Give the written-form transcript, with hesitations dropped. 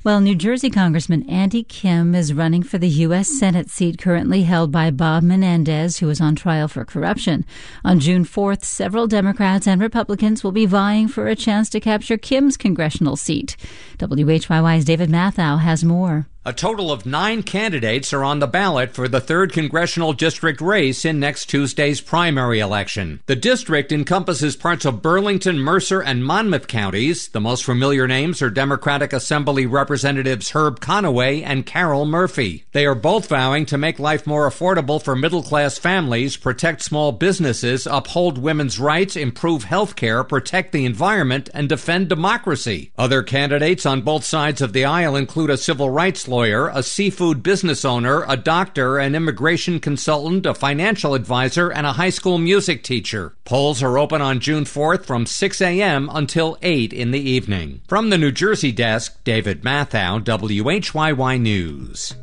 Well, New Jersey Congressman Andy Kim is running for the U.S. Senate seat currently held by Bob Menendez, who is on trial for corruption. On June 4th, several Democrats and Republicans will be vying for a chance to capture Kim's congressional seat. WHYY's David Mathau has more. A total of 9 candidates are on the ballot for the 3rd congressional district race in next Tuesday's primary election. The district encompasses parts of Burlington, Mercer, and Monmouth counties. The most familiar names are Democratic Assembly Representatives Herb Conaway and Carol Murphy. They are both vowing to make life more affordable for middle-class families, protect small businesses, uphold women's rights, improve health care, protect the environment, and defend democracy. Other candidates on both sides of the aisle include a civil rights lawyer, a seafood business owner, a doctor, an immigration consultant, a financial advisor, and a high school music teacher. Polls are open on June 4th from 6 a.m. until 8 in the evening. From the New Jersey desk, David Mathau, WHYY News.